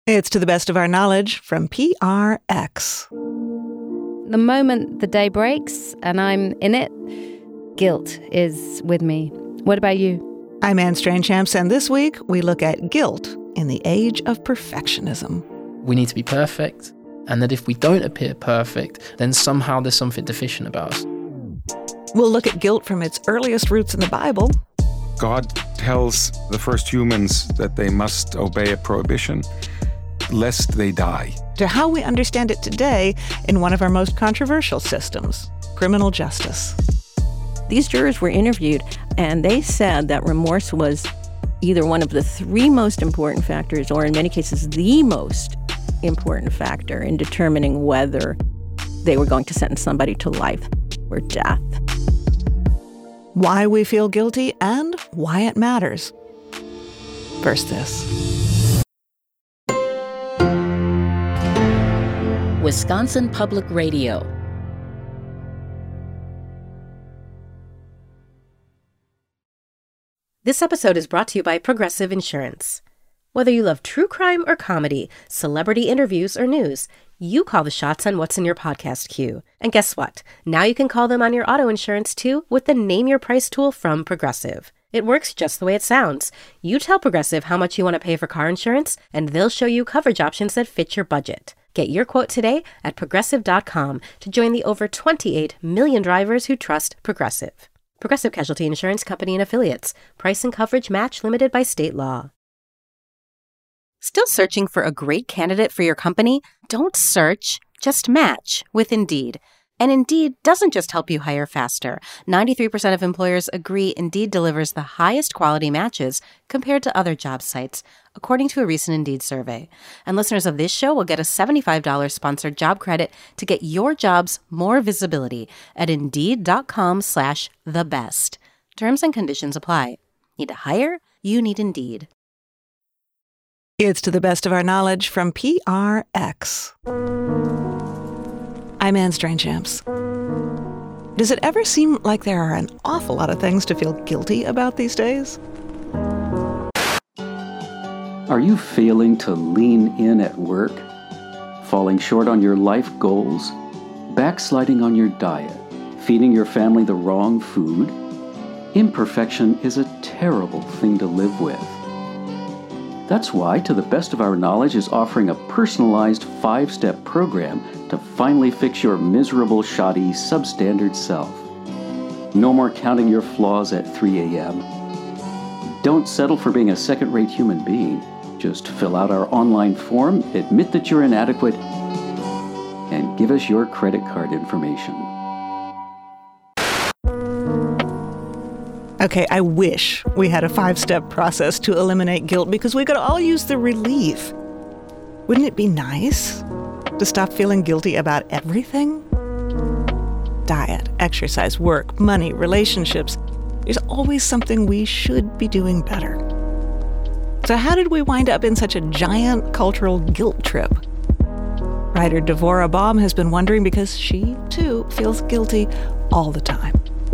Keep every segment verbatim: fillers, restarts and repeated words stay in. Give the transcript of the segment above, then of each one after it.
It's To the Best of Our Knowledge from P R X. The moment the day breaks and I'm in it, guilt is with me. What about you? I'm Anne Strainchamps, and this week we look at guilt in the age of perfectionism. We need to be perfect, and that if we don't appear perfect, then somehow there's something deficient about us. We'll look at guilt from its earliest roots in the Bible. God tells the first humans that they must obey a prohibition, lest they die. To how we understand it today in one of our most controversial systems, criminal justice. These jurors were interviewed, and they said that remorse was either one of the three most important factors, or in many cases, the most important factor in determining whether they were going to sentence somebody to life or death. Why we feel guilty and why it matters. First, this. Wisconsin Public Radio. This episode is brought to you by Progressive Insurance. Whether you love true crime or comedy, celebrity interviews or news, you call the shots on what's in your podcast queue. And guess what? Now you can call them on your auto insurance too with the Name Your Price tool from Progressive. It works just the way it sounds. You tell Progressive how much you want to pay for car insurance, and they'll show you coverage options that fit your budget. Get your quote today at progressive dot com to join the over twenty-eight million drivers who trust Progressive. Progressive Casualty Insurance Company and Affiliates. Price and coverage match limited by state law. Still searching for a great candidate for your company? Don't search, just match with Indeed. And Indeed doesn't just help you hire faster. ninety-three percent of employers agree Indeed delivers the highest quality matches compared to other job sites, according to a recent Indeed survey. And listeners of this show will get a seventy-five dollars sponsored job credit to get your jobs more visibility at Indeed.com slash the best. Terms and conditions apply. Need to hire? You need Indeed. It's To the Best of Our Knowledge from P R X. I'm Anne Strainchamps. Does it ever seem like there are an awful lot of things to feel guilty about these days? Are you failing to lean in at work? Falling short on your life goals? Backsliding on your diet? Feeding your family the wrong food? Imperfection is a terrible thing to live with. That's why, To the Best of Our Knowledge is offering a personalized five-step program to finally fix your miserable, shoddy, substandard self. No more counting your flaws at three a.m. Don't settle for being a second-rate human being. Just fill out our online form, admit that you're inadequate, and give us your credit card information. Okay, I wish we had a five-step process to eliminate guilt because we could all use the relief. Wouldn't it be nice to stop feeling guilty about everything? Diet, exercise, work, money, relationships. There's always something we should be doing better. So how did we wind up in such a giant cultural guilt trip? Writer Devorah Baum has been wondering because she, too, feels guilty all the time.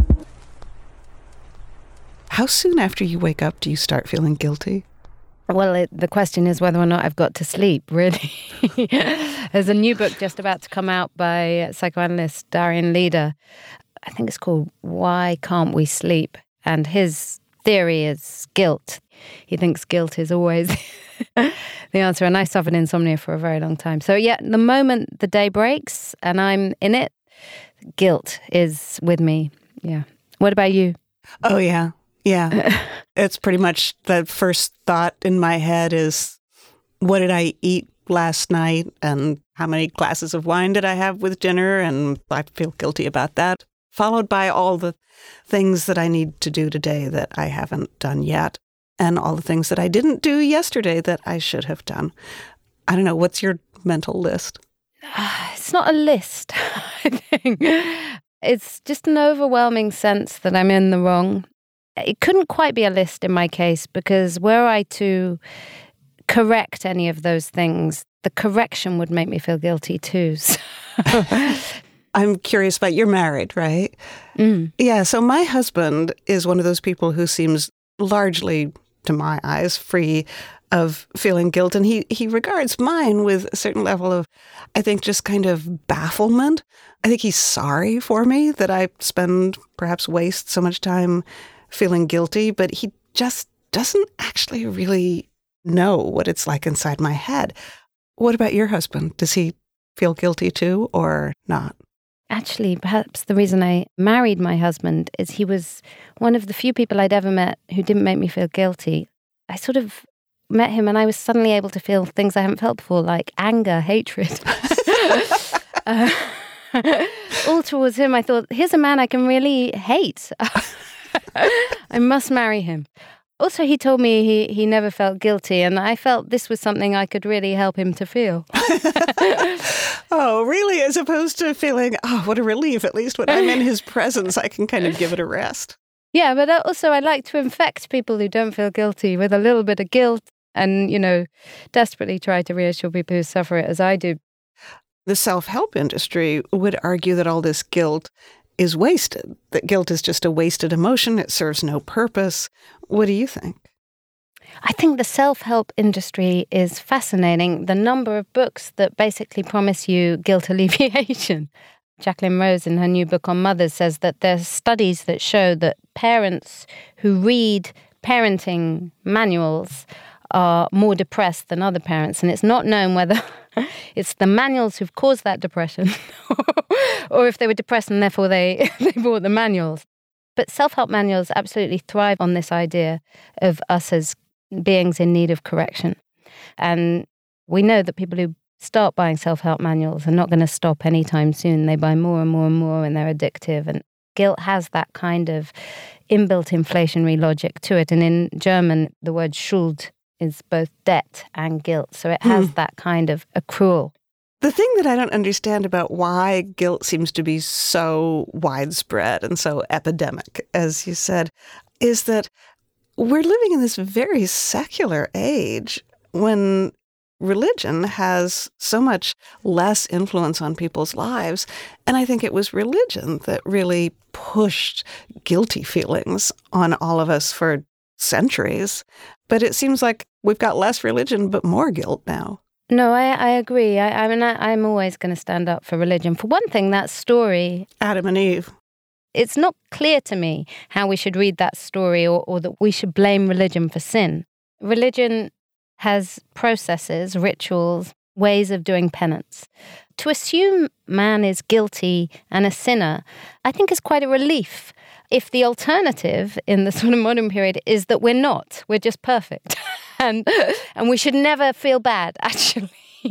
How soon after you wake up do you start feeling guilty? Well, it, the question is whether or not I've got to sleep, really. There's a new book just about to come out by psychoanalyst Darian Leder. I think it's called Why Can't We Sleep? And his theory is guilt. He thinks guilt is always the answer. And I suffered insomnia for a very long time. So yeah, the moment the day breaks and I'm in it, guilt is with me. Yeah. What about you? Oh, yeah. Yeah. It's pretty much the first thought in my head is, what did I eat last night? And how many glasses of wine did I have with dinner? And I feel guilty about that. Followed by all the things that I need to do today that I haven't done yet. And all the things that I didn't do yesterday that I should have done. I don't know. What's your mental list? It's not a list, I think. It's just an overwhelming sense that I'm in the wrong. It couldn't quite be a list in my case because were I to correct any of those things, the correction would make me feel guilty too. So. I'm curious about, you're married, right? Mm. Yeah, so my husband is one of those people who seems largely, to my eyes, free of feeling guilt. And he, he regards mine with a certain level of, I think, just kind of bafflement. I think he's sorry for me that I spend, perhaps waste so much time feeling guilty, but he just doesn't actually really know what it's like inside my head. What about your husband? Does he feel guilty too, or not? Actually, perhaps the reason I married my husband is he was one of the few people I'd ever met who didn't make me feel guilty. I sort of met him and I was suddenly able to feel things I hadn't felt before, like anger, hatred. uh, all towards him, I thought, here's a man I can really hate. I must marry him. Also, he told me he, he never felt guilty, and I felt this was something I could really help him to feel. Oh, really? As opposed to feeling, oh, what a relief. At least when I'm in his presence, I can kind of give it a rest. Yeah, but also I like to infect people who don't feel guilty with a little bit of guilt and, you know, desperately try to reassure people who suffer it as I do. The self-help industry would argue that all this guilt is wasted, that guilt is just a wasted emotion. It serves no purpose. What do you think? I think the self-help industry is fascinating. The number of books that basically promise you guilt alleviation. Jacqueline Rose, in her new book on mothers, says that there's studies that show that parents who read parenting manuals are more depressed than other parents. And it's not known whether it's the manuals who've caused that depression or if they were depressed and therefore they, they bought the manuals. But self-help manuals absolutely thrive on this idea of us as beings in need of correction. And we know that people who start buying self-help manuals are not going to stop anytime soon. They buy more and more and more and they're addictive. And guilt has that kind of inbuilt inflationary logic to it. And in German, the word Schuld is both debt and guilt. So it has hmm. that kind of accrual. The thing that I don't understand about why guilt seems to be so widespread and so epidemic, as you said, is that we're living in this very secular age when religion has so much less influence on people's lives. And I think it was religion that really pushed guilty feelings on all of us for centuries. But it seems like we've got less religion, but more guilt now. No, I, I agree. I, I mean, I, I'm always going to stand up for religion. For one thing, that story... Adam and Eve. It's not clear to me how we should read that story or, or that we should blame religion for sin. Religion has processes, rituals, ways of doing penance. To assume man is guilty and a sinner, I think is quite a relief. If the alternative in the sort of modern period is that we're not, we're just perfect. and and we should never feel bad, actually.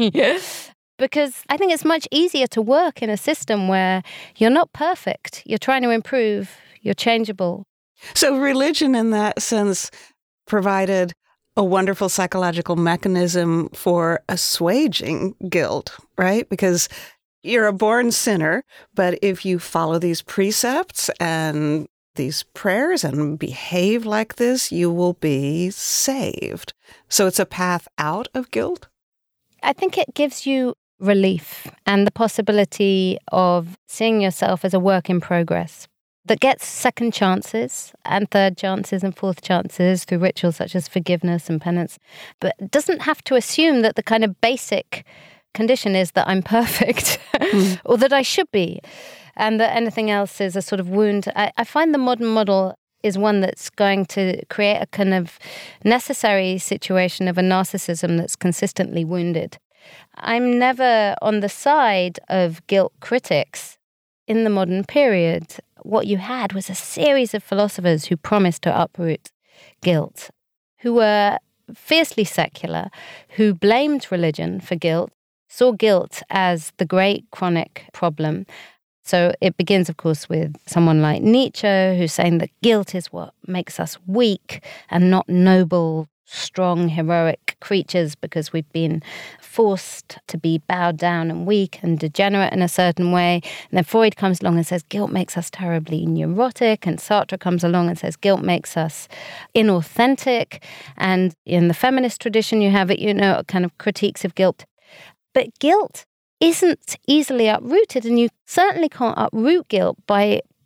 Because I think it's much easier to work in a system where you're not perfect, you're trying to improve, you're changeable. So religion in that sense provided a wonderful psychological mechanism for assuaging guilt, right? Because you're a born sinner, but if you follow these precepts and these prayers and behave like this, you will be saved. So it's a path out of guilt? I think it gives you relief and the possibility of seeing yourself as a work in progress that gets second chances and third chances and fourth chances through rituals such as forgiveness and penance, but doesn't have to assume that the kind of basic condition is that I'm perfect mm. or that I should be, and that anything else is a sort of wound. I, I find the modern model is one that's going to create a kind of necessary situation of a narcissism that's consistently wounded. I'm never on the side of guilt critics. In the modern period, what you had was a series of philosophers who promised to uproot guilt, who were fiercely secular, who blamed religion for guilt, saw guilt as the great chronic problem. So it begins, of course, with someone like Nietzsche, who's saying that guilt is what makes us weak and not noble, strong, heroic creatures because we've been forced to be bowed down and weak and degenerate in a certain way. And then Freud comes along and says guilt makes us terribly neurotic, and Sartre comes along and says guilt makes us inauthentic. And in the feminist tradition, you have it, you know, kind of critiques of guilt. But guilt isn't easily uprooted, and you certainly can't uproot guilt by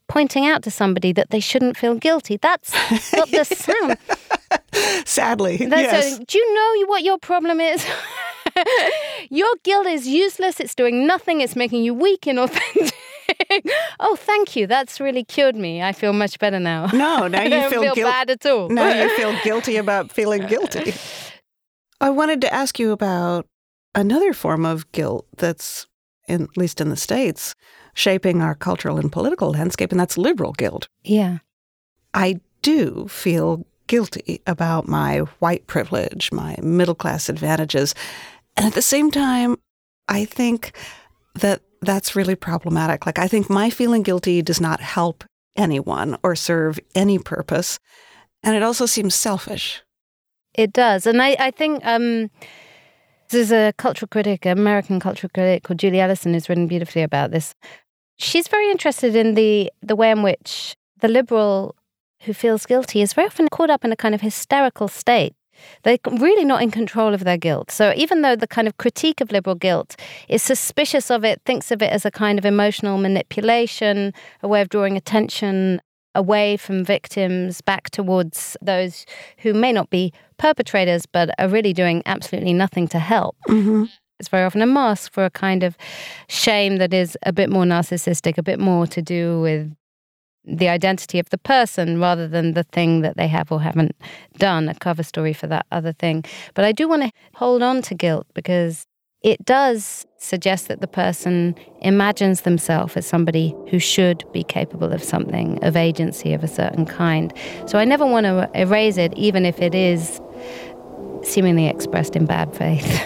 pointing out to somebody that they shouldn't feel guilty. That's what the sound. Sadly, That's yes. a, do you know what your problem is? Your guilt is useless. It's doing nothing. It's making you weak and authentic. Oh, thank you. That's really cured me. I feel much better now. No, now you I don't feel, feel guilt- bad at all. Now you feel guilty about feeling guilty. I wanted to ask you about another form of guilt that's, in, at least in the States, shaping our cultural and political landscape, and that's liberal guilt. Yeah. I do feel guilty about my white privilege, my middle-class advantages. And at the same time, I think that that's really problematic. Like, I think my feeling guilty does not help anyone or serve any purpose. And it also seems selfish. It does. And I, I think um, there's a cultural critic, an American cultural critic called Julie Ellison, who's written beautifully about this. She's very interested in the, the way in which the liberal who feels guilty is very often caught up in a kind of hysterical state. They're really not in control of their guilt. So even though the kind of critique of liberal guilt is suspicious of it, thinks of it as a kind of emotional manipulation, a way of drawing attention away from victims back towards those who may not be perpetrators but are really doing absolutely nothing to help. Mm-hmm. It's very often a mask for a kind of shame that is a bit more narcissistic, a bit more to do with the identity of the person rather than the thing that they have or haven't done, a cover story for that other thing. But I do want to hold on to guilt because it does suggest that the person imagines themselves as somebody who should be capable of something, of agency of a certain kind. So I never want to erase it, even if it is seemingly expressed in bad faith.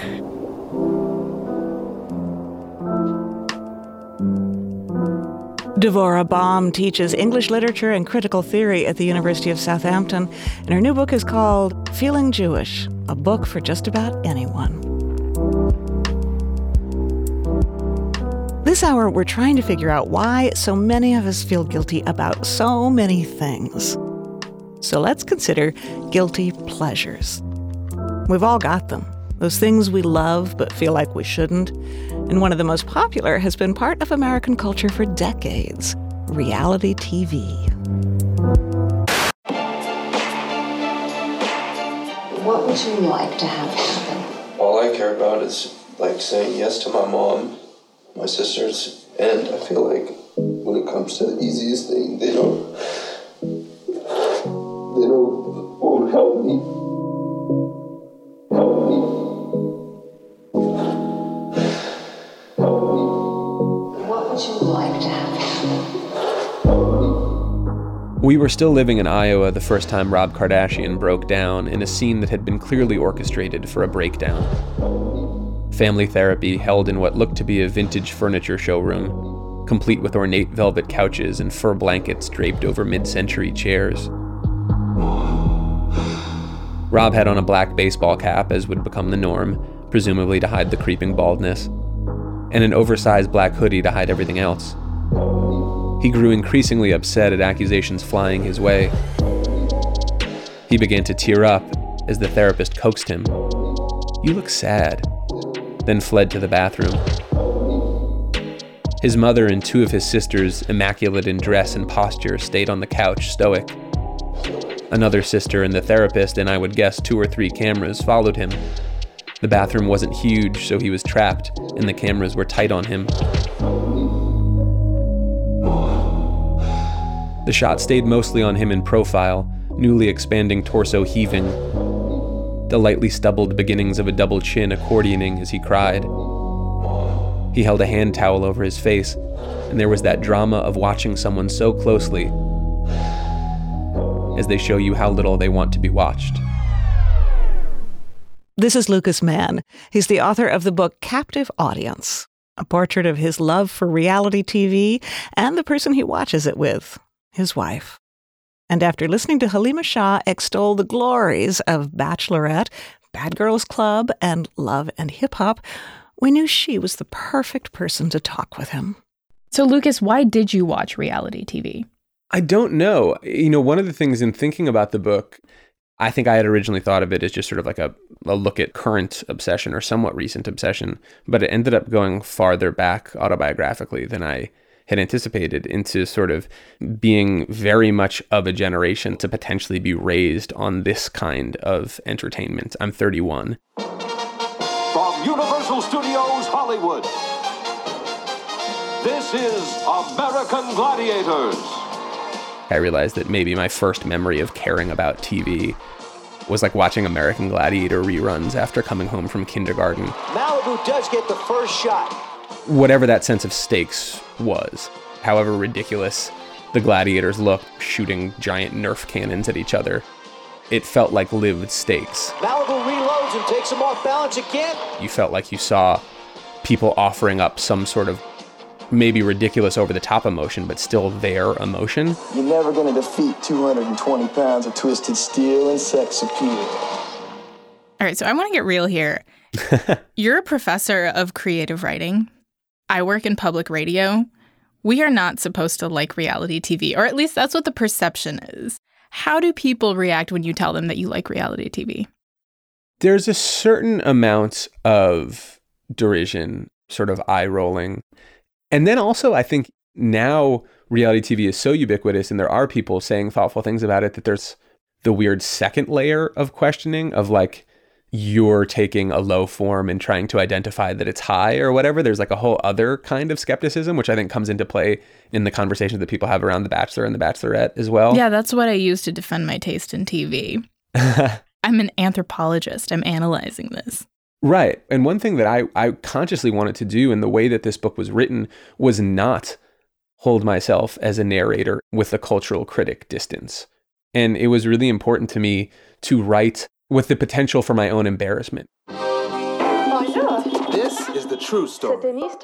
Devorah Baum teaches English literature and critical theory at the University of Southampton, and her new book is called Feeling Jewish, a book for just about anyone. This hour, we're trying to figure out why so many of us feel guilty about so many things. So let's consider guilty pleasures. We've all got them. Those things we love but feel like we shouldn't. And one of the most popular has been part of American culture for decades, reality T V. What would you like to have happen? All I care about is like saying yes to my mom, my sisters, and I feel like when it comes to the easiest thing, they don't, they don't won't help me. Help me. What would you like to have happen? We were still living in Iowa the first time Rob Kardashian broke down in a scene that had been clearly orchestrated for a breakdown. Family therapy held in what looked to be a vintage furniture showroom, complete with ornate velvet couches and fur blankets draped over mid-century chairs. Rob had on a black baseball cap, as would become the norm, presumably to hide the creeping baldness, and an oversized black hoodie to hide everything else. He grew increasingly upset at accusations flying his way. He began to tear up as the therapist coaxed him. "You look sad," then fled to the bathroom. His mother and two of his sisters, immaculate in dress and posture, stayed on the couch, stoic. Another sister and the therapist, and I would guess two or three cameras, followed him. The bathroom wasn't huge, so he was trapped, and the cameras were tight on him. The shot stayed mostly on him in profile, newly expanding torso heaving, the lightly stubbled beginnings of a double chin accordioning as he cried. He held a hand towel over his face, and there was that drama of watching someone so closely as they show you how little they want to be watched. This is Lucas Mann. He's the author of the book Captive Audience, a portrait of his love for reality T V and the person he watches it with, his wife. And after listening to Halima Shah extol the glories of Bachelorette, Bad Girls Club, and Love and Hip Hop, we knew she was the perfect person to talk with him. So, Lucas, why did you watch reality T V? I don't know. You know, one of the things in thinking about the book, I think I had originally thought of it as just sort of like a, a look at current obsession or somewhat recent obsession, but it ended up going farther back autobiographically than I had anticipated, into sort of being very much of a generation to potentially be raised on this kind of entertainment. I'm thirty-one. From Universal Studios Hollywood, this is American Gladiators. I realized that maybe my first memory of caring about T V was like watching American Gladiator reruns after coming home from kindergarten. Malibu does get the first shot. Whatever that sense of stakes was, however ridiculous the gladiators looked, shooting giant Nerf cannons at each other, it felt like lived stakes. Malibu reloads and takes him off balance again. You felt like you saw people offering up some sort of maybe ridiculous over-the-top emotion, but still their emotion. You're never going to defeat two hundred twenty pounds of twisted steel and sex appeal. All right, so I want to get real here. You're a professor of creative writing. I work in public radio. We are not supposed to like reality T V, or at least that's what the perception is. How do people react when you tell them that you like reality T V? There's a certain amount of derision, sort of eye-rolling. And then also, I think now reality T V is so ubiquitous and there are people saying thoughtful things about it that there's the weird second layer of questioning of like, you're taking a low form and trying to identify that it's high or whatever. There's like a whole other kind of skepticism, which I think comes into play in the conversations that people have around The Bachelor and The Bachelorette as well. Yeah, that's what I use to defend my taste in T V. I'm an anthropologist. I'm analyzing this. Right. And one thing that I, I consciously wanted to do in the way that this book was written was not hold myself as a narrator with a cultural critic distance. And it was really important to me to write with the potential for my own embarrassment. Bonjour. This is the true story.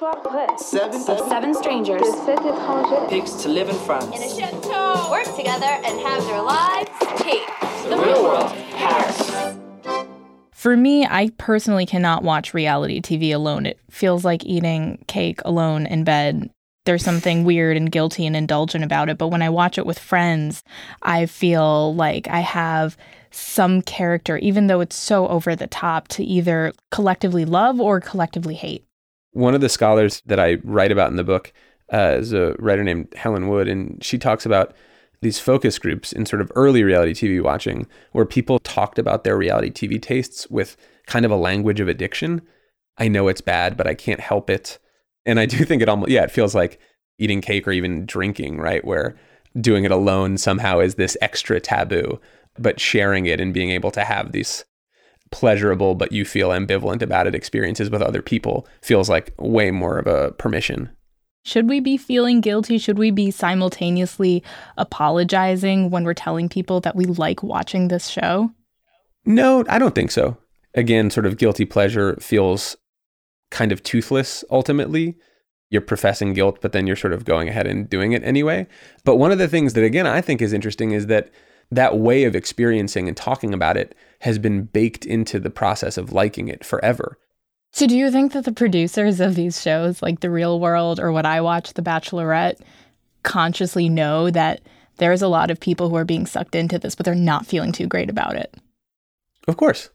Seven, Seven strangers. Pigs to live in France. In a chateau. Work together and have their lives changed. The, the real world, Paris. For me, I personally cannot watch reality T V alone. It feels like eating cake alone in bed. There's something weird and guilty and indulgent about it. But when I watch it with friends, I feel like I have some character, even though it's so over the top, to either collectively love or collectively hate. One of the scholars that I write about in the book uh, is a writer named Helen Wood, and she talks about these focus groups in sort of early reality T V watching where people talked about their reality T V tastes with kind of a language of addiction. I know it's bad, but I can't help it. And I do think it almost, yeah, it feels like eating cake or even drinking, right? Where doing it alone somehow is this extra taboo, but sharing it and being able to have these pleasurable, but you feel ambivalent about it experiences with other people feels like way more of a permission. Should we be feeling guilty? Should we be simultaneously apologizing when we're telling people that we like watching this show? No, I don't think so. Again, sort of guilty pleasure feels kind of toothless ultimately. You're professing guilt, but then you're sort of going ahead and doing it anyway. But one of the things that, again, I think is interesting is that that way of experiencing and talking about it has been baked into the process of liking it forever. So do you think that the producers of these shows, like The Real World or what I watch, The Bachelorette, consciously know that there's a lot of people who are being sucked into this, but they're not feeling too great about it? Of course.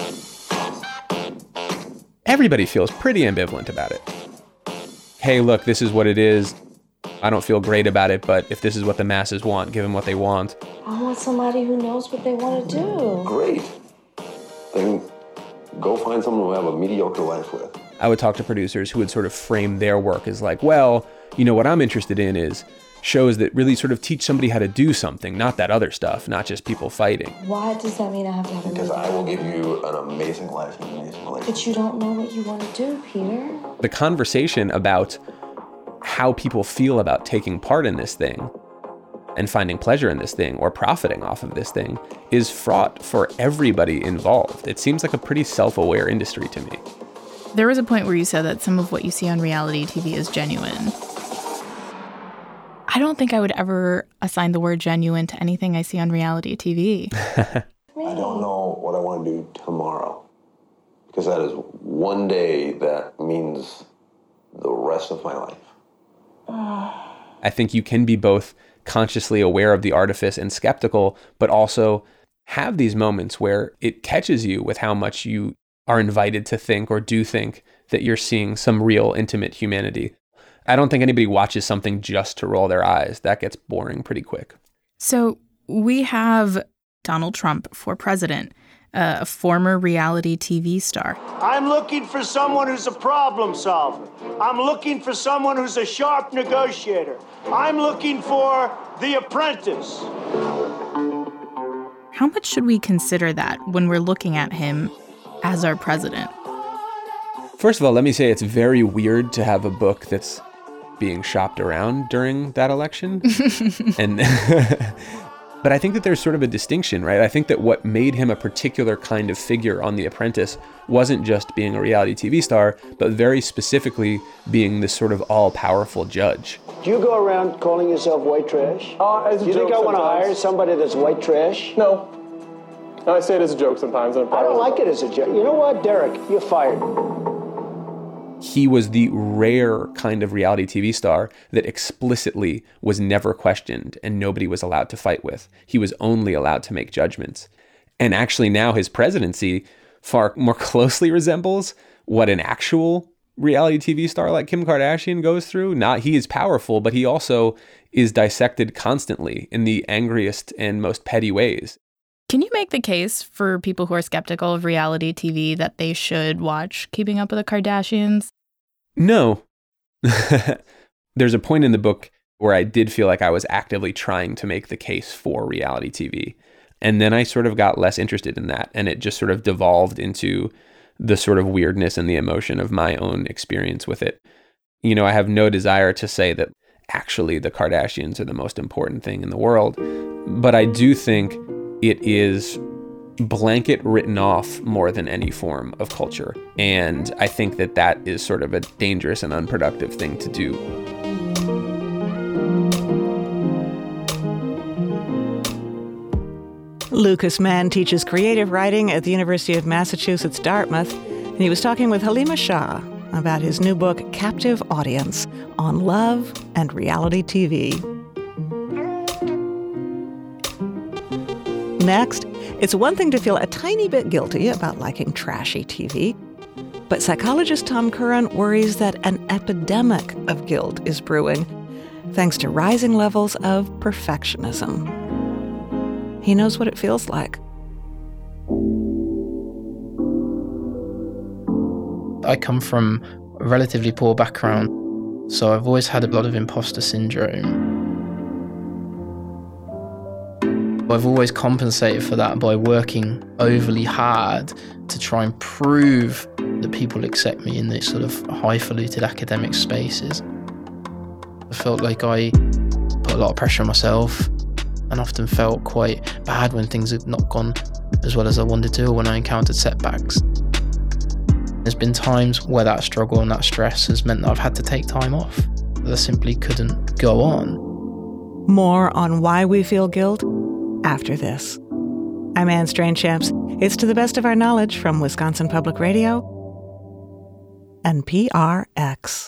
Everybody feels pretty ambivalent about it. Hey, look, this is what it is. I don't feel great about it, but if this is what the masses want, give them what they want. I want somebody who knows what they want to do. Great. Then go find someone to have a mediocre life with. I would talk to producers who would sort of frame their work as like, well, you know, what I'm interested in is shows that really sort of teach somebody how to do something, not that other stuff, not just people fighting. Why does that mean I have to have a Because I will give you an amazing life and an amazing relationship. But you don't know what you want to do, Peter. The conversation about how people feel about taking part in this thing and finding pleasure in this thing or profiting off of this thing is fraught for everybody involved. It seems like a pretty self-aware industry to me. There was a point where you said that some of what you see on reality T V is genuine. I don't think I would ever assign the word genuine to anything I see on reality T V. I don't know what I want to do tomorrow, because that is one day that means the rest of my life. I think you can be both consciously aware of the artifice and skeptical, but also have these moments where it catches you with how much you are invited to think or do think that you're seeing some real intimate humanity. I don't think anybody watches something just to roll their eyes. That gets boring pretty quick. So we have Donald Trump for president, uh, a former reality T V star. I'm looking for someone who's a problem solver. I'm looking for someone who's a sharp negotiator. I'm looking for The Apprentice. How much should we consider that when we're looking at him as our president? First of all, let me say it's very weird to have a book that's being shopped around during that election. and But I think that there's sort of a distinction, right? I think that what made him a particular kind of figure on The Apprentice wasn't just being a reality T V star, but very specifically being this sort of all-powerful judge. Do you go around calling yourself white trash? Uh, as a Do you joke think I want to hire somebody that's white trash? No. I say it as a joke sometimes. I don't like it as a joke. You know what, Derek? You're fired. He was the rare kind of reality T V star that explicitly was never questioned and nobody was allowed to fight with. He was only allowed to make judgments. And actually now his presidency far more closely resembles what an actual reality T V star like Kim Kardashian goes through. Not he is powerful, but he also is dissected constantly in the angriest and most petty ways. Can you make the case for people who are skeptical of reality T V that they should watch Keeping Up with the Kardashians? No. There's a point in the book where I did feel like I was actively trying to make the case for reality T V. And then I sort of got less interested in that. And it just sort of devolved into the sort of weirdness and the emotion of my own experience with it. You know, I have no desire to say that actually the Kardashians are the most important thing in the world. But I do think it is blanket written off more than any form of culture. And I think that that is sort of a dangerous and unproductive thing to do. Lucas Mann teaches creative writing at the University of Massachusetts, Dartmouth, and he was talking with Halima Shah about his new book, Captive Audience, on love and reality T V. Next, it's one thing to feel a tiny bit guilty about liking trashy T V, but psychologist Tom Curran worries that an epidemic of guilt is brewing, thanks to rising levels of perfectionism. He knows what it feels like. I come from a relatively poor background, so I've always had a lot of imposter syndrome. I've always compensated for that by working overly hard to try and prove that people accept me in these sort of highfalutin academic spaces. I felt like I put a lot of pressure on myself and often felt quite bad when things had not gone as well as I wanted to, or when I encountered setbacks. There's been times where that struggle and that stress has meant that I've had to take time off, that I simply couldn't go on. More on why we feel guilt after this. I'm Anne Strainchamps. It's To the Best of Our Knowledge from Wisconsin Public Radio and P R X.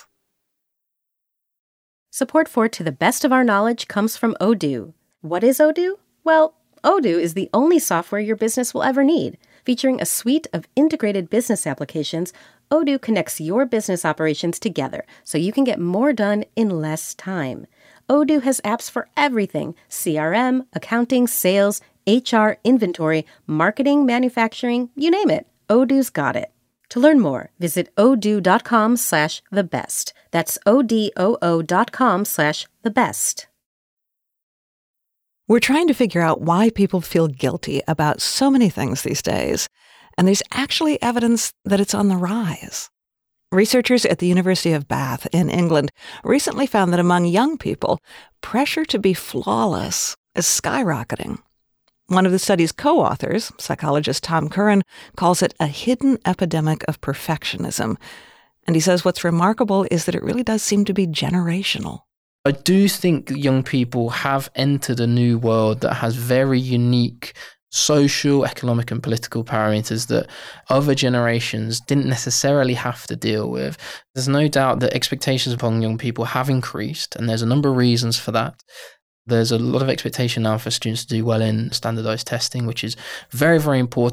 Support for To the Best of Our Knowledge comes from Odoo. What is Odoo? Well, Odoo is the only software your business will ever need. Featuring a suite of integrated business applications, Odoo connects your business operations together so you can get more done in less time. Odoo has apps for everything: C R M, accounting, sales, H R, inventory, marketing, manufacturing, you name it. Odoo's got it. To learn more, visit odoo.com slash the best. That's O-D-O-O dot com slash the best. We're trying to figure out why people feel guilty about so many things these days, and there's actually evidence that it's on the rise. Researchers at the University of Bath in England recently found that among young people, pressure to be flawless is skyrocketing. One of the study's co-authors, psychologist Tom Curran, calls it a hidden epidemic of perfectionism. And he says what's remarkable is that it really does seem to be generational. I do think young people have entered a new world that has very unique social, economic and political parameters that other generations didn't necessarily have to deal with. There's no doubt that expectations upon young people have increased, and there's a number of reasons for that. There's a lot of expectation now for students to do well in standardized testing, which is very, very important.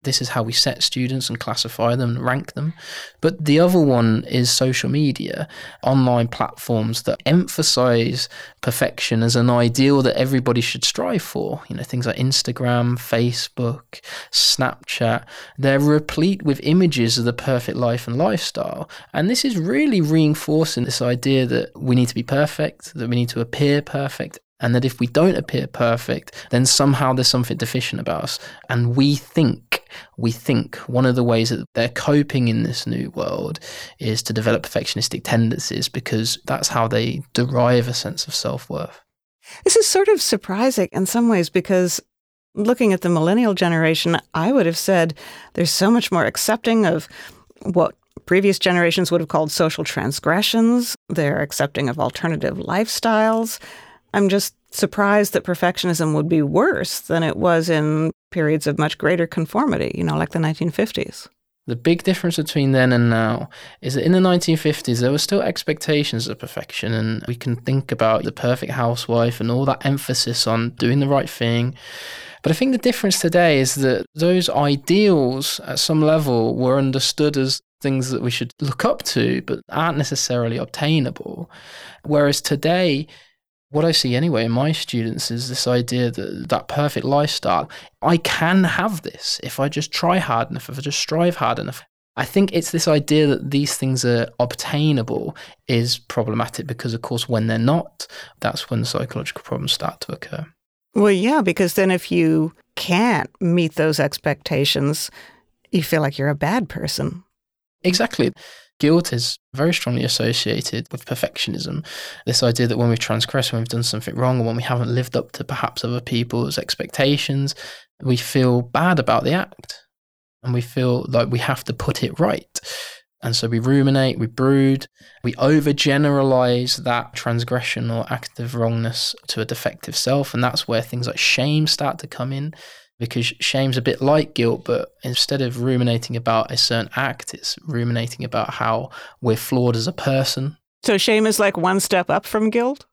This is how we set students and classify them and rank them. But the other one is social media, online platforms that emphasize perfection as an ideal that everybody should strive for. You know, things like Instagram, Facebook, Snapchat, they're replete with images of the perfect life and lifestyle. And this is really reinforcing this idea that we need to be perfect, that we need to appear perfect, and that if we don't appear perfect, then somehow there's something deficient about us. And we think, we think one of the ways that they're coping in this new world is to develop perfectionistic tendencies, because that's how they derive a sense of self-worth. This is sort of surprising in some ways, because looking at the millennial generation, I would have said there's so much more accepting of what previous generations would have called social transgressions. They're accepting of alternative lifestyles. I'm just surprised that perfectionism would be worse than it was in periods of much greater conformity, you know, like the nineteen fifties. The big difference between then and now is that in the nineteen fifties, there were still expectations of perfection, and we can think about the perfect housewife and all that emphasis on doing the right thing. But I think the difference today is that those ideals at some level were understood as things that we should look up to, but aren't necessarily obtainable. Whereas today, what I see anyway in my students is this idea that that perfect lifestyle, I can have this if I just try hard enough, if I just strive hard enough. I think it's this idea that these things are obtainable is problematic, because, of course, when they're not, that's when the psychological problems start to occur. Well, yeah, because then if you can't meet those expectations, you feel like you're a bad person. Exactly. Guilt is very strongly associated with perfectionism. This idea that when we've transgressed, when we've done something wrong, or when we haven't lived up to perhaps other people's expectations, we feel bad about the act. And we feel like we have to put it right. And so we ruminate, we brood, we overgeneralize that transgression or act of wrongness to a defective self. And that's where things like shame start to come in. Because shame's a bit like guilt, but instead of ruminating about a certain act, it's ruminating about how we're flawed as a person. So shame is like one step up from guilt?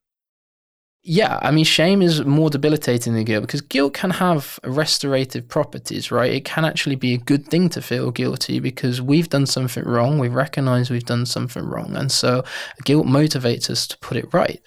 Yeah, I mean, shame is more debilitating than guilt, because guilt can have restorative properties, right? It can actually be a good thing to feel guilty because we've done something wrong. We recognize we've done something wrong. And so guilt motivates us to put it right.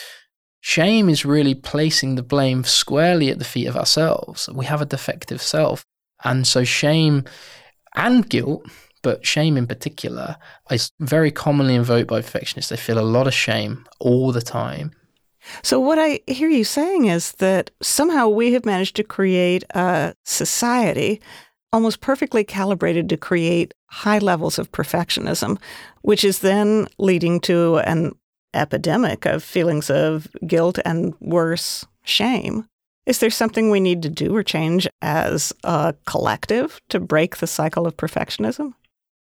Shame is really placing the blame squarely at the feet of ourselves. We have a defective self. And so shame and guilt, but shame in particular, is very commonly invoked by perfectionists. They feel a lot of shame all the time. So what I hear you saying is that somehow we have managed to create a society almost perfectly calibrated to create high levels of perfectionism, which is then leading to an epidemic of feelings of guilt and, worse, shame. Is there something we need to do or change as a collective to break the cycle of perfectionism?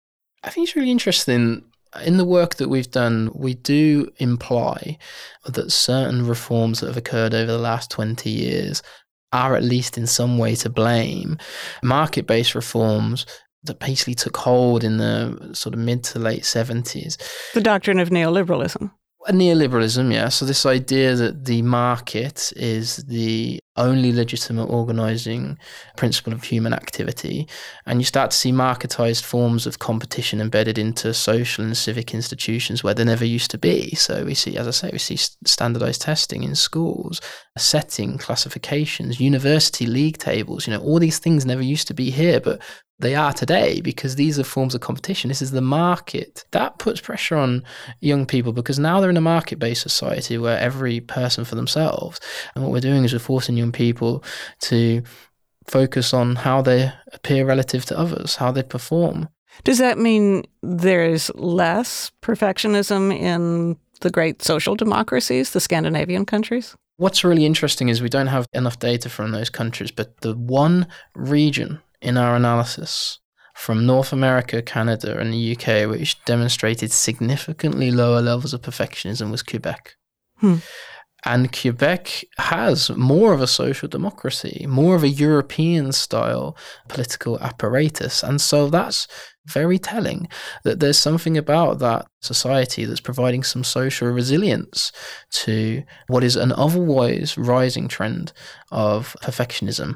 I think it's really interesting. In the work that we've done, we do imply that certain reforms that have occurred over the last twenty years are at least in some way to blame. Market-based reforms that basically took hold in the sort of mid to late seventies. The doctrine of neoliberalism. Neoliberalism, yeah. So this idea that the market is the only legitimate organizing principle of human activity, and you start to see marketized forms of competition embedded into social and civic institutions where there never used to be. So we see, as I say, we see standardized testing in schools, setting, classifications, university league tables, you know, all these things never used to be here, but they are today because these are forms of competition. This is the market. That puts pressure on young people because now they're in a market-based society where every person for themselves. And what we're doing is we're forcing young people to focus on how they appear relative to others, how they perform. Does that mean there's less perfectionism in the great social democracies, the Scandinavian countries? What's really interesting is we don't have enough data from those countries, but the one region in our analysis from North America, Canada, and the U K, which demonstrated significantly lower levels of perfectionism, was Quebec. Hmm. And Quebec has more of a social democracy, more of a European-style political apparatus. And so that's very telling that there's something about that society that's providing some social resilience to what is an otherwise rising trend of perfectionism.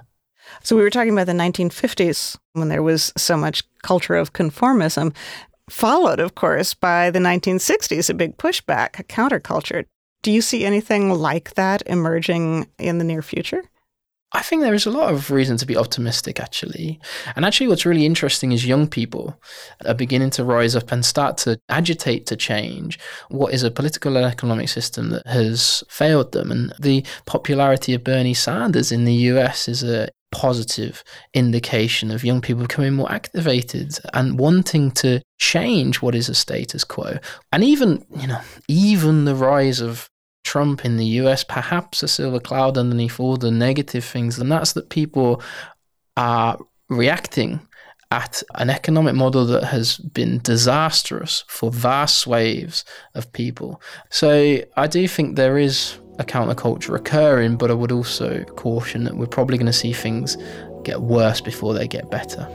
So we were talking about the nineteen fifties when there was so much culture of conformism, followed, of course, by the nineteen sixties, a big pushback, a counterculture. Do you see anything like that emerging in the near future? I think there is a lot of reason to be optimistic, actually. And actually what's really interesting is young people are beginning to rise up and start to agitate to change what is a political and economic system that has failed them. And the popularity of Bernie Sanders in the U S is a positive indication of young people becoming more activated and wanting to change what is a status quo. And even, you know, even the rise of Trump in the U S, perhaps a silver cloud underneath all the negative things, and that's that people are reacting at an economic model that has been disastrous for vast swathes of people. So I do think there is a counterculture occurring, but I would also caution that we're probably going to see things get worse before they get better.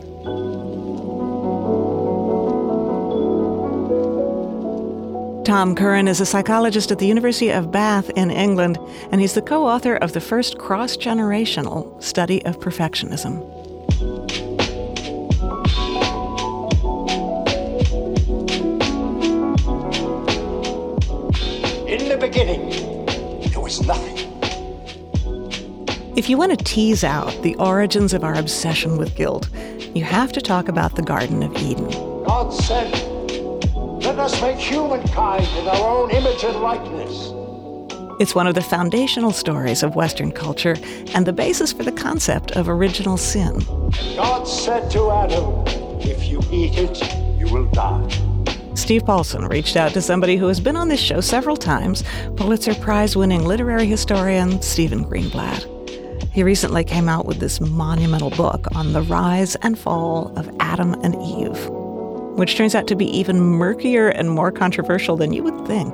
Tom Curran is a psychologist at the University of Bath in England, and he's the co-author of the first cross-generational study of perfectionism. In the beginning, there was nothing. If you want to tease out the origins of our obsession with guilt, you have to talk about the Garden of Eden. God said, "Let us make humankind in our own image and likeness." It's one of the foundational stories of Western culture and the basis for the concept of original sin. God said to Adam, "If you eat it, you will die." Steve Paulson reached out to somebody who has been on this show several times, Pulitzer Prize-winning literary historian Stephen Greenblatt. He recently came out with this monumental book on the rise and fall of Adam and Eve, which turns out to be even murkier and more controversial than you would think.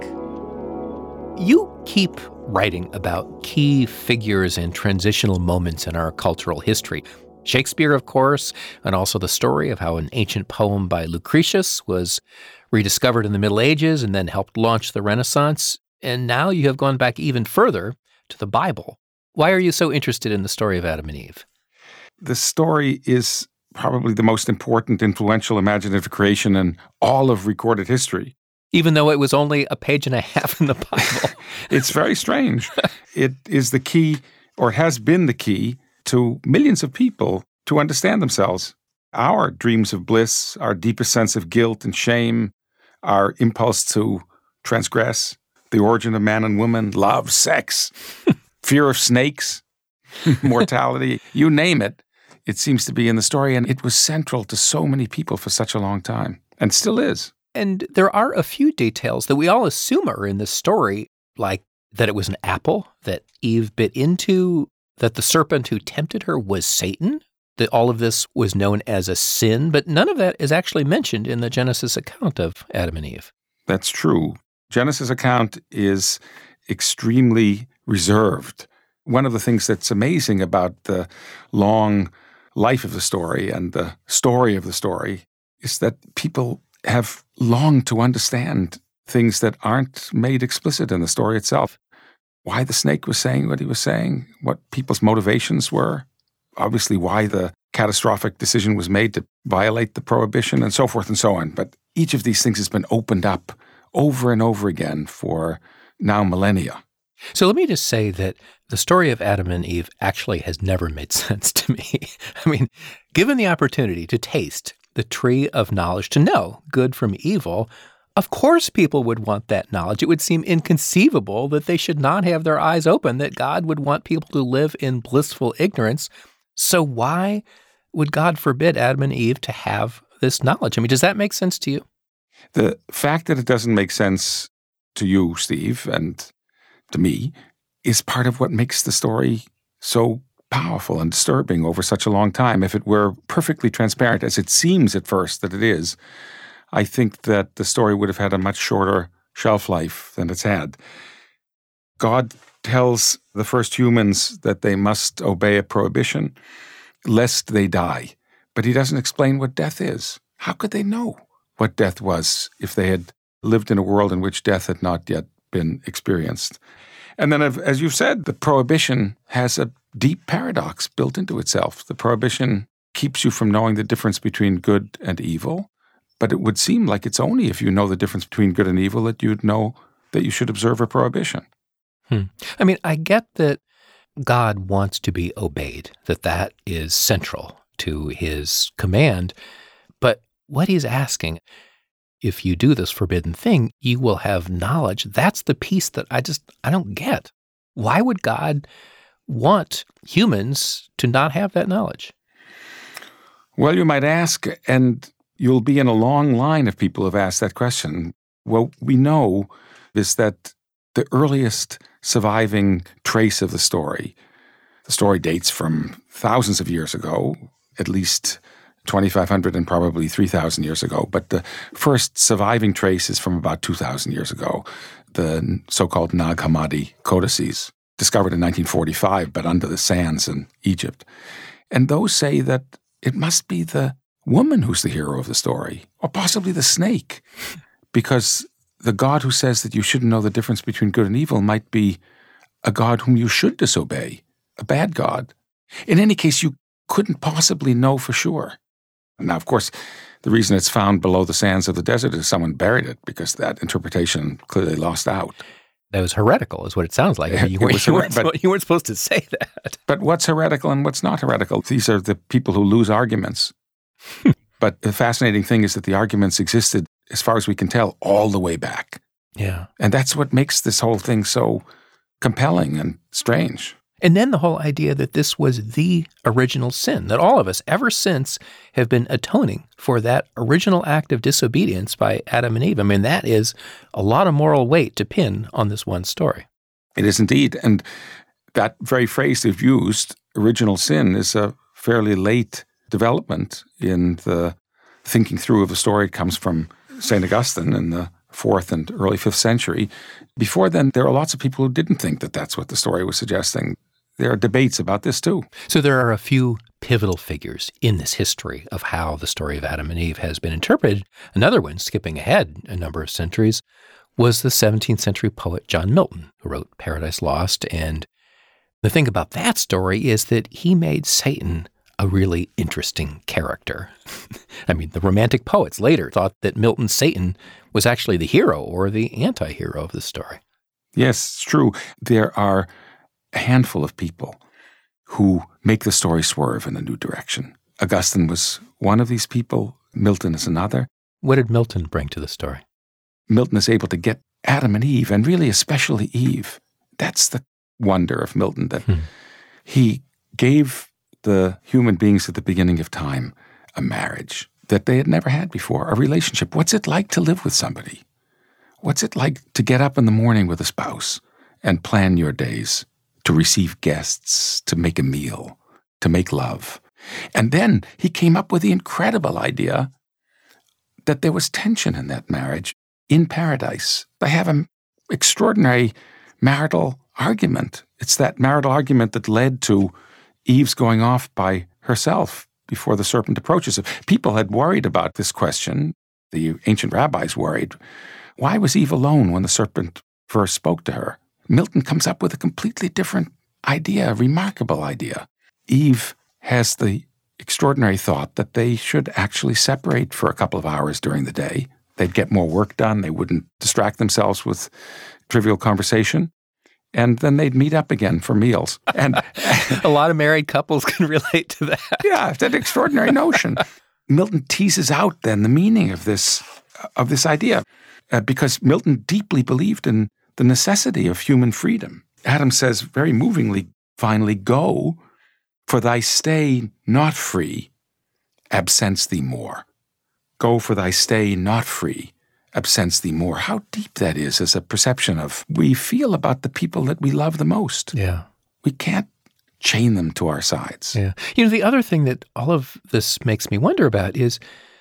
You keep writing about key figures and transitional moments in our cultural history. Shakespeare, of course, and also the story of how an ancient poem by Lucretius was rediscovered in the Middle Ages and then helped launch the Renaissance. And now you have gone back even further to the Bible. Why are you so interested in the story of Adam and Eve? The story is probably the most important, influential, imaginative creation in all of recorded history. Even though it was only a page and a half in the Bible. It's very strange. It is the key, or has been the key, to millions of people to understand themselves. Our dreams of bliss, our deepest sense of guilt and shame, our impulse to transgress, the origin of man and woman, love, sex, fear of snakes, mortality, you name it. It seems to be in the story, and it was central to so many people for such a long time, and still is. And there are a few details that we all assume are in this story, like that it was an apple that Eve bit into, that the serpent who tempted her was Satan, that all of this was known as a sin, but none of that is actually mentioned in the Genesis account of Adam and Eve. That's true. Genesis account is extremely reserved. One of the things that's amazing about the long life of the story and the story of the story is that people have longed to understand things that aren't made explicit in the story itself. Why the snake was saying what he was saying, what people's motivations were, obviously why the catastrophic decision was made to violate the prohibition, and so forth and so on. But each of these things has been opened up over and over again for now millennia. So let me just say that the story of Adam and Eve actually has never made sense to me. I mean, given the opportunity to taste the tree of knowledge, to know good from evil, of course people would want that knowledge. It would seem inconceivable that they should not have their eyes open, that God would want people to live in blissful ignorance. So why would God forbid Adam and Eve to have this knowledge? I mean, does that make sense to you? The fact that it doesn't make sense to you, Steve, and to me, is part of what makes the story so powerful and disturbing over such a long time. If it were perfectly transparent, as it seems at first that it is, I think that the story would have had a much shorter shelf life than it's had. God tells the first humans that they must obey a prohibition lest they die. But he doesn't explain what death is. How could they know what death was if they had lived in a world in which death had not yet been experienced? And then, as you've said, the prohibition has a deep paradox built into itself. The prohibition keeps you from knowing the difference between good and evil, but it would seem like it's only if you know the difference between good and evil that you'd know that you should observe a prohibition. Hmm. I mean, I get that God wants to be obeyed, that that is central to his command, but what he's asking, if you do this forbidden thing, you will have knowledge. That's the piece that I just, I don't get. Why would God want humans to not have that knowledge? Well, you might ask, and you'll be in a long line of people who have asked that question. What we know is that the earliest surviving trace of the story, the story dates from thousands of years ago, at least twenty-five hundred and probably three thousand years ago. But the first surviving trace is from about two thousand years ago, the so-called Nag Hammadi codices, discovered in nineteen forty-five, but under the sands in Egypt. And those say that it must be the woman who's the hero of the story, or possibly the snake, because the God who says that you shouldn't know the difference between good and evil might be a God whom you should disobey, a bad God. In any case, you couldn't possibly know for sure. Now, of course, the reason it's found below the sands of the desert is someone buried it, because that interpretation clearly lost out. That was heretical, is what it sounds like. You weren't, you, weren't, but, you weren't supposed to say that. But what's heretical and what's not heretical? These are the people who lose arguments. But the fascinating thing is that the arguments existed, as far as we can tell, all the way back. Yeah. And that's what makes this whole thing so compelling and strange. And then the whole idea that this was the original sin, that all of us ever since have been atoning for that original act of disobedience by Adam and Eve. I mean, that is a lot of moral weight to pin on this one story. It is indeed. And that very phrase they've used, original sin, is a fairly late development in the thinking through of the story. It comes from Saint Augustine in the fourth and early fifth century. Before then, there are lots of people who didn't think that that's what the story was suggesting. There are debates about this too. So there are a few pivotal figures in this history of how the story of Adam and Eve has been interpreted. Another one, skipping ahead a number of centuries, was the seventeenth century poet John Milton, who wrote Paradise Lost. And the thing about that story is that he made Satan a really interesting character. I mean, the Romantic poets later thought that Milton's Satan was actually the hero or the anti-hero of the story. Yes, it's true. There are a handful of people who make the story swerve in a new direction. Augustine was one of these people. Milton is another. What did Milton bring to the story? Milton is able to get Adam and Eve, and really especially Eve. That's the wonder of Milton, that hmm. he gave the human beings at the beginning of time a marriage that they had never had before, a relationship. What's it like to live with somebody? What's it like to get up in the morning with a spouse and plan your days, to receive guests, to make a meal, to make love? And then he came up with the incredible idea that there was tension in that marriage. In paradise, they have an extraordinary marital argument. It's that marital argument that led to Eve's going off by herself before the serpent approaches her. People had worried about this question. The ancient rabbis worried. Why was Eve alone when the serpent first spoke to her? Milton comes up with a completely different idea, a remarkable idea. Eve has the extraordinary thought that they should actually separate for a couple of hours during the day. They'd get more work done. They wouldn't distract themselves with trivial conversation. And then they'd meet up again for meals. And a lot of married couples can relate to that. Yeah, it's an extraordinary notion. Milton teases out then the meaning of this of this idea, uh, because Milton deeply believed in the necessity of human freedom. Adam says very movingly, finally, go, for thy stay not free absents thee more. Go, for thy stay not free absents thee more. How deep that is as a perception of we feel about the people that we love the most. Yeah. We can't chain them to our sides. Yeah. You know, the other thing that all of this makes me wonder about is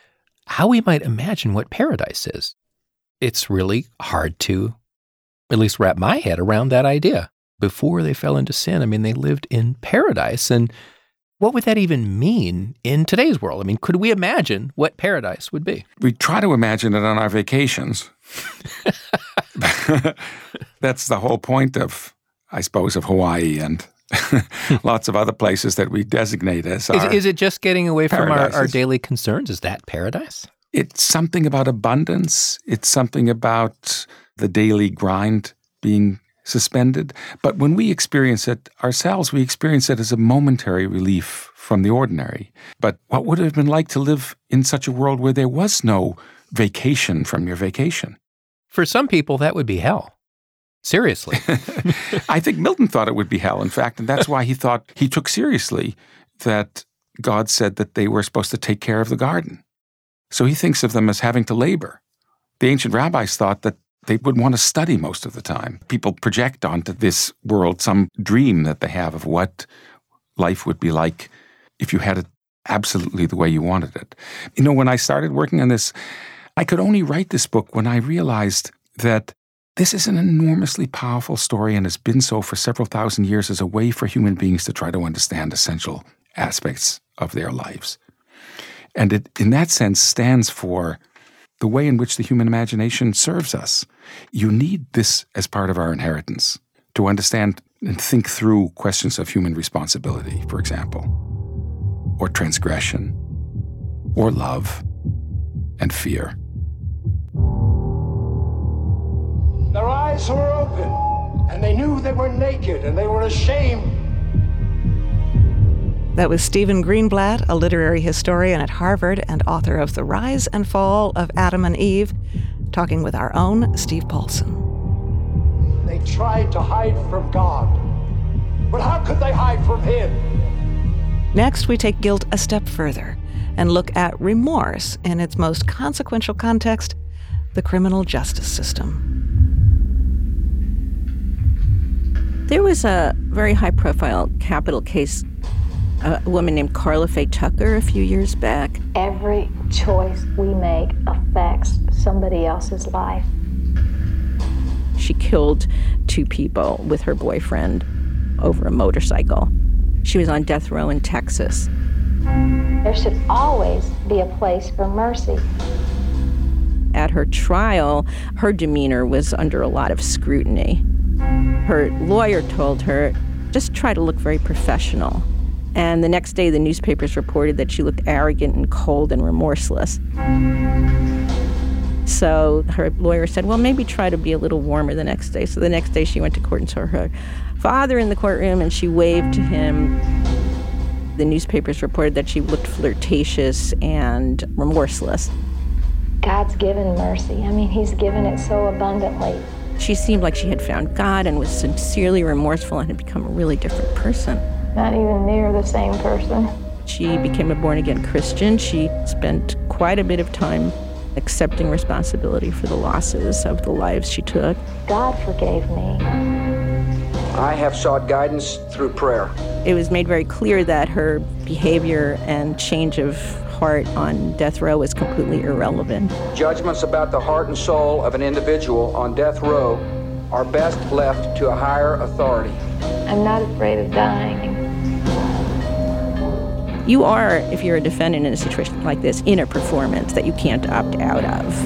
how we might imagine what paradise is. It's really hard to at least wrap my head around that idea. Before they fell into sin, I mean, they lived in paradise. And what would that even mean in today's world? I mean, could we imagine what paradise would be? We try to imagine it on our vacations. That's the whole point of, I suppose, of Hawaii and lots of other places that we designate as our Is, is it just getting away from our, our paradises. daily concerns? Is that paradise? It's something about abundance. It's something about the daily grind being suspended. But when we experience it ourselves, we experience it as a momentary relief from the ordinary. But what would it have been like to live in such a world where there was no vacation from your vacation? For some people, that would be hell. Seriously. I think Milton thought it would be hell, in fact, and that's why he thought he took seriously that God said that they were supposed to take care of the garden. So he thinks of them as having to labor. The ancient rabbis thought that they would want to study most of the time. People project onto this world some dream that they have of what life would be like if you had it absolutely the way you wanted it. You know, when I started working on this, I could only write this book when I realized that this is an enormously powerful story and has been so for several thousand years as a way for human beings to try to understand essential aspects of their lives. And it, in that sense, stands for the way in which the human imagination serves us. You need this as part of our inheritance to understand and think through questions of human responsibility, for example, or transgression, or love and fear. Their eyes were open, and they knew they were naked, and they were ashamed. That was Stephen Greenblatt, a literary historian at Harvard and author of The Rise and Fall of Adam and Eve, talking with our own Steve Paulson. They tried to hide from God. But how could they hide from Him? Next, we take guilt a step further and look at remorse in its most consequential context, the criminal justice system. There was a very high-profile capital case, a woman named Carla Faye Tucker a few years back. Every choice we make affects somebody else's life. She killed two people with her boyfriend over a motorcycle. She was on death row in Texas. There should always be a place for mercy. At her trial, her demeanor was under a lot of scrutiny. Her lawyer told her, just try to look very professional. And the next day, the newspapers reported that she looked arrogant and cold and remorseless. So her lawyer said, well, maybe try to be a little warmer the next day. So the next day, she went to court and saw her father in the courtroom, and she waved to him. The newspapers reported that she looked flirtatious and remorseless. God's given mercy. I mean, He's given it so abundantly. She seemed like she had found God and was sincerely remorseful and had become a really different person. Not even near the same person. She became a born-again Christian. She spent quite a bit of time accepting responsibility for the losses of the lives she took. God forgave me. I have sought guidance through prayer. It was made very clear that her behavior and change of heart on death row was completely irrelevant. Judgments about the heart and soul of an individual on death row are best left to a higher authority. I'm not afraid of dying. You are, if you're a defendant in a situation like this, in a performance that you can't opt out of.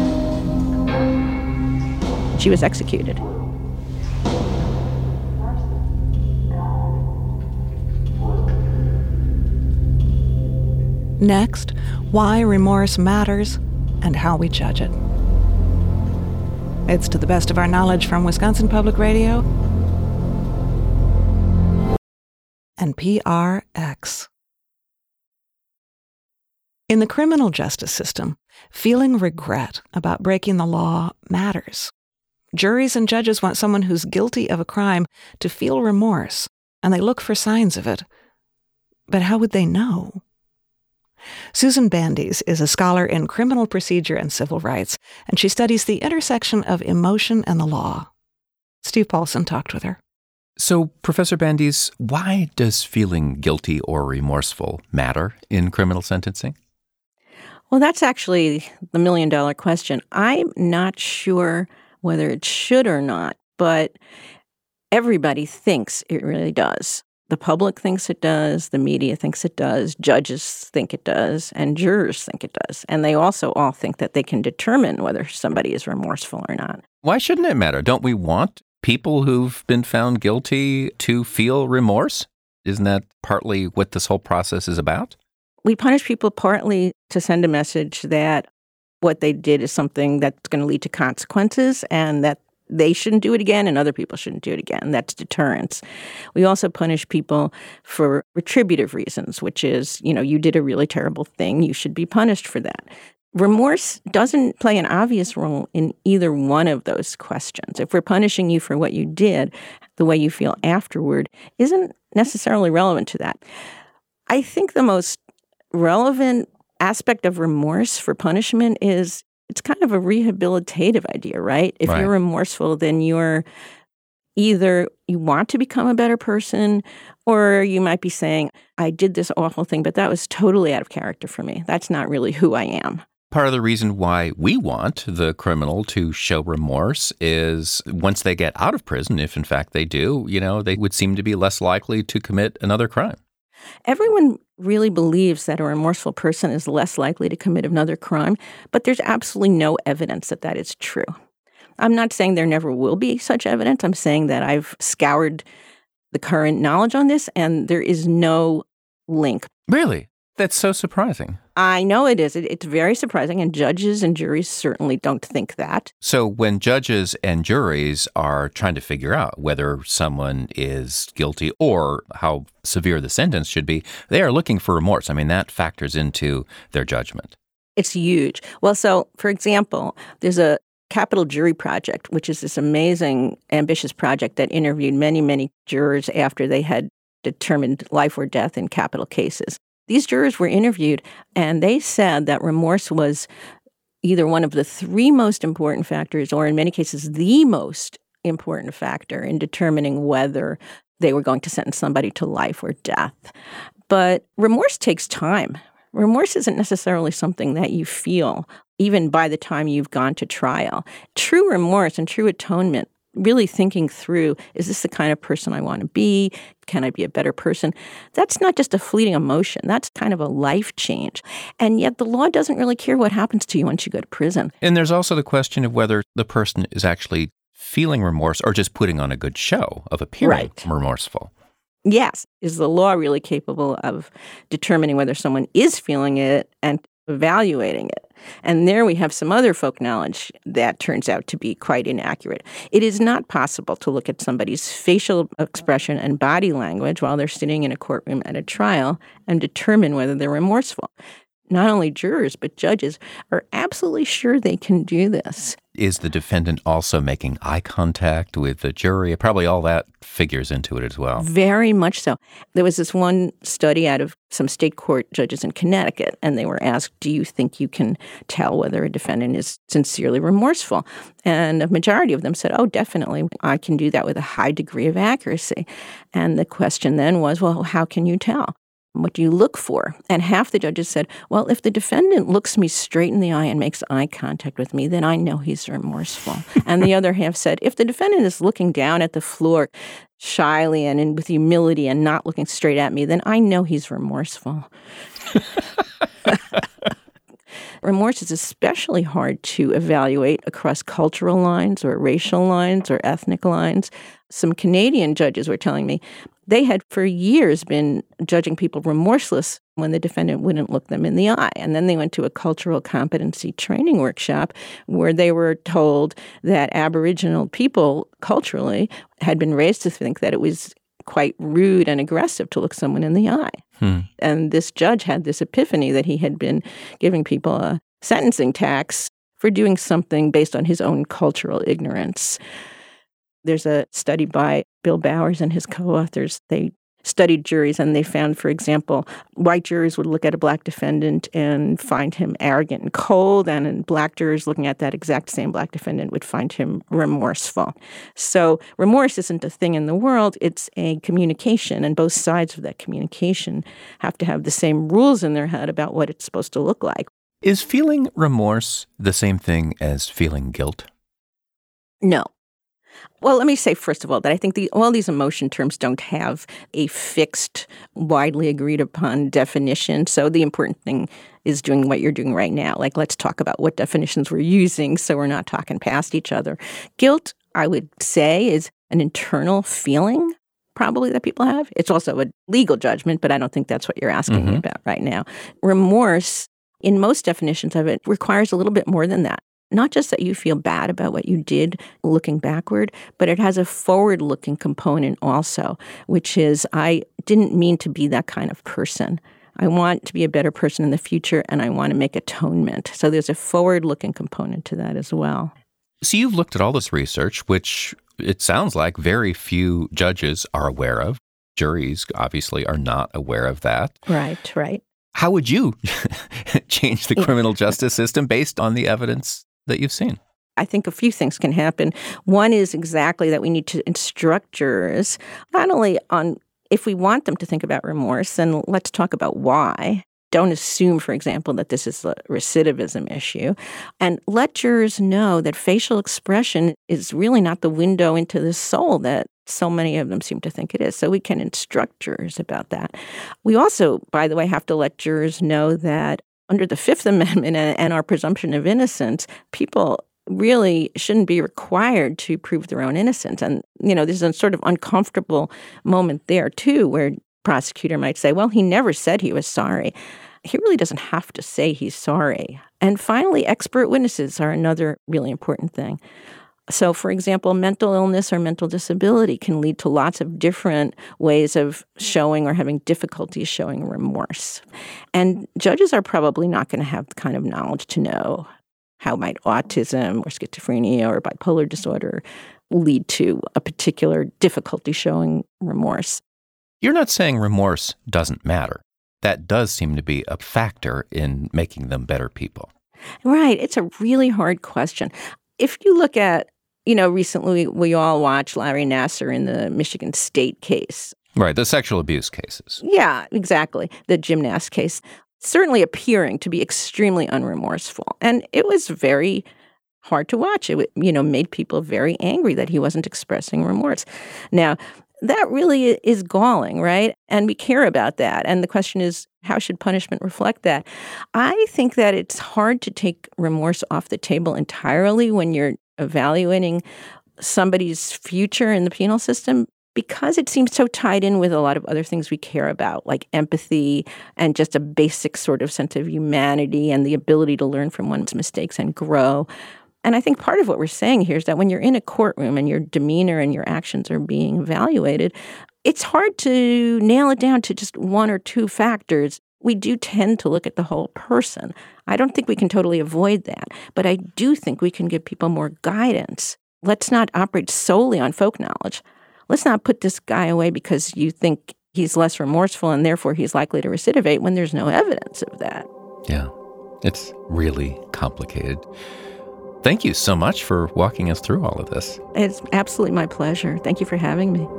She was executed. Next, why remorse matters and how we judge it. It's To the Best of Our Knowledge from Wisconsin Public Radio and P R X. In the criminal justice system, feeling regret about breaking the law matters. Juries and judges want someone who's guilty of a crime to feel remorse, and they look for signs of it. But how would they know? Susan Bandes is a scholar in criminal procedure and civil rights, and she studies the intersection of emotion and the law. Steve Paulson talked with her. So, Professor Bandes, why does feeling guilty or remorseful matter in criminal sentencing? Well, that's actually the million-dollar question. I'm not sure whether it should or not, but everybody thinks it really does. The public thinks it does, the media thinks it does, judges think it does, and jurors think it does. And they also all think that they can determine whether somebody is remorseful or not. Why shouldn't it matter? Don't we want people who've been found guilty to feel remorse? Isn't that partly what this whole process is about? We punish people partly to send a message that what they did is something that's going to lead to consequences and that they shouldn't do it again and other people shouldn't do it again. That's deterrence. We also punish people for retributive reasons, which is, you know, you did a really terrible thing. You should be punished for that. Remorse doesn't play an obvious role in either one of those questions. If we're punishing you for what you did, the way you feel afterward isn't necessarily relevant to that. I think the most relevant aspect of remorse for punishment is it's kind of a rehabilitative idea, right? If Right. you're remorseful, then you're either you want to become a better person, or you might be saying, I did this awful thing, but that was totally out of character for me. That's not really who I am. Part of the reason why we want the criminal to show remorse is once they get out of prison, if in fact they do, you know, they would seem to be less likely to commit another crime. Everyone really believes that a remorseful person is less likely to commit another crime, but there's absolutely no evidence that that is true. I'm not saying there never will be such evidence. I'm saying that I've scoured the current knowledge on this, and there is no link. Really? That's so surprising. I know it is. It, it's very surprising, and judges and juries certainly don't think that. So when judges and juries are trying to figure out whether someone is guilty or how severe the sentence should be, they are looking for remorse. I mean, that factors into their judgment. It's huge. Well, so, for example, there's a Capital Jury Project, which is this amazing, ambitious project that interviewed many, many jurors after they had determined life or death in capital cases. These jurors were interviewed, and they said that remorse was either one of the three most important factors, or in many cases, the most important factor in determining whether they were going to sentence somebody to life or death. But remorse takes time. Remorse isn't necessarily something that you feel even by the time you've gone to trial. True remorse and true atonement, really thinking through, is this the kind of person I want to be? Can I be a better person? That's not just a fleeting emotion. That's kind of a life change. And yet the law doesn't really care what happens to you once you go to prison. And there's also the question of whether the person is actually feeling remorse or just putting on a good show of appearing Right. remorseful. Yes. Is the law really capable of determining whether someone is feeling it and evaluating it? And there we have some other folk knowledge that turns out to be quite inaccurate. It is not possible to look at somebody's facial expression and body language while they're sitting in a courtroom at a trial and determine whether they're remorseful. Not only jurors, but judges are absolutely sure they can do this. Is the defendant also making eye contact with the jury? Probably all that figures into it as well. Very much so. There was this one study out of some state court judges in Connecticut, and they were asked, do you think you can tell whether a defendant is sincerely remorseful? And a majority of them said, oh, definitely. I can do that with a high degree of accuracy. And the question then was, well, how can you tell? What do you look for? And half the judges said, well, if the defendant looks me straight in the eye and makes eye contact with me, then I know he's remorseful. And the other half said, if the defendant is looking down at the floor shyly and in, with humility and not looking straight at me, then I know he's remorseful. Remorse is especially hard to evaluate across cultural lines or racial lines or ethnic lines. Some Canadian judges were telling me they had for years been judging people remorseless when the defendant wouldn't look them in the eye. And then they went to a cultural competency training workshop where they were told that Aboriginal people culturally had been raised to think that it was quite rude and aggressive to look someone in the eye. Hmm. And this judge had this epiphany that he had been giving people a sentencing tax for doing something based on his own cultural ignorance. There's a study by Bill Bowers and his co-authors. They studied juries, and they found, for example, white jurors would look at a black defendant and find him arrogant and cold, and black jurors looking at that exact same black defendant would find him remorseful. So remorse isn't a thing in the world, it's a communication, and both sides of that communication have to have the same rules in their head about what it's supposed to look like. Is feeling remorse the same thing as feeling guilt? No. Well, let me say, first of all, that I think the, all these emotion terms don't have a fixed, widely agreed upon definition. So the important thing is doing what you're doing right now. Like, let's talk about what definitions we're using so we're not talking past each other. Guilt I would say, is an internal feeling probably that people have. It's also a legal judgment, but I don't think that's what you're asking Mm-hmm. me about right now. Remorse, in most definitions of it, requires a little bit more than that. Not just that you feel bad about what you did looking backward, but it has a forward-looking component also, which is I didn't mean to be that kind of person. I want to be a better person in the future, and I want to make atonement. So there's a forward-looking component to that as well. So you've looked at all this research, which it sounds like very few judges are aware of. Juries obviously are not aware of that. Right, right. How would you change the criminal justice system based on the evidence that you've seen? I think a few things can happen. One is exactly that we need to instruct jurors, not only on if we want them to think about remorse, then let's talk about why. Don't assume, for example, that this is a recidivism issue. And let jurors know that facial expression is really not the window into the soul that so many of them seem to think it is. So we can instruct jurors about that. We also, by the way, have to let jurors know that under the Fifth Amendment and, and our presumption of innocence, people really shouldn't be required to prove their own innocence. And, you know, there's a sort of uncomfortable moment there, too, where prosecutor might say, well, he never said he was sorry. He really doesn't have to say he's sorry. And finally, expert witnesses are another really important thing. So, for example, mental illness or mental disability can lead to lots of different ways of showing or having difficulties showing remorse. And judges are probably not going to have the kind of knowledge to know how might autism or schizophrenia or bipolar disorder lead to a particular difficulty showing remorse. You're not saying remorse doesn't matter. That does seem to be a factor in making them better people. Right. It's a really hard question. If you look at, you know, recently we all watched Larry Nassar in the Michigan State case. Right, the sexual abuse cases. Yeah, exactly. The gymnast case. Certainly appearing to be extremely unremorseful. And it was very hard to watch. It, you know, made people very angry that he wasn't expressing remorse. Now, that really is galling, right? And we care about that. And the question is, how should punishment reflect that? I think that it's hard to take remorse off the table entirely when you're evaluating somebody's future in the penal system, because it seems so tied in with a lot of other things we care about, like empathy and just a basic sort of sense of humanity and the ability to learn from one's mistakes and grow. And I think part of what we're saying here is that when you're in a courtroom and your demeanor and your actions are being evaluated, it's hard to nail it down to just one or two factors. We do tend to look at the whole person. I don't think we can totally avoid that, but I do think we can give people more guidance. Let's not operate solely on folk knowledge. Let's not put this guy away because you think he's less remorseful and therefore he's likely to recidivate when there's no evidence of that. Yeah, it's really complicated. Thank you so much for walking us through all of this. It's absolutely my pleasure. Thank you for having me.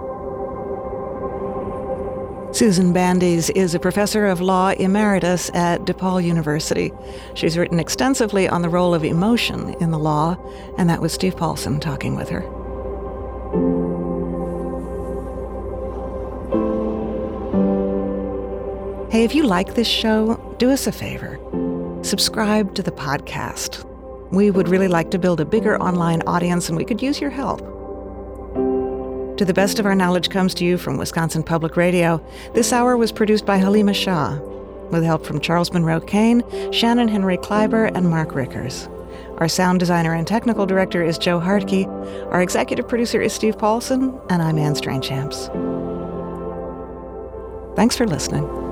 Susan Bandes is a professor of law emeritus at DePaul University. She's written extensively on the role of emotion in the law, and that was Steve Paulson talking with her. Hey, if you like this show, do us a favor. Subscribe to the podcast. We would really like to build a bigger online audience, and we could use your help. To the Best of Our Knowledge comes to you from Wisconsin Public Radio. This hour was produced by Halima Shah, with help from Charles Monroe Kane, Shannon Henry Kleiber, and Mark Rickers. Our sound designer and technical director is Joe Hartke. Our executive producer is Steve Paulson, and I'm Anne Strainchamps. Thanks for listening.